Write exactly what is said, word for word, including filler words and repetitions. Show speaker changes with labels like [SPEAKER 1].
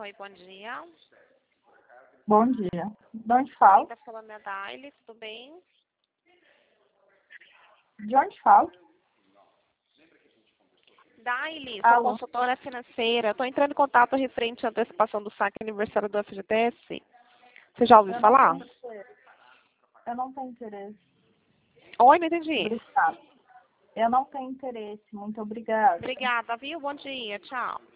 [SPEAKER 1] Oi, bom dia.
[SPEAKER 2] Bom dia. De onde fala?
[SPEAKER 1] Quem tá falando é a Daile, tudo bem?
[SPEAKER 2] De onde fala?
[SPEAKER 1] Daile, sou
[SPEAKER 2] Alô?
[SPEAKER 1] consultora financeira. Estou entrando em contato referente à antecipação do saque aniversário do F G T S. Você já ouviu
[SPEAKER 2] Eu não
[SPEAKER 1] falar?
[SPEAKER 2] tenho interesse. Eu não tenho interesse.
[SPEAKER 1] Oi, não entendi.
[SPEAKER 2] Obrigada. Eu não tenho interesse. Muito obrigada.
[SPEAKER 1] Obrigada, viu? Bom dia, tchau.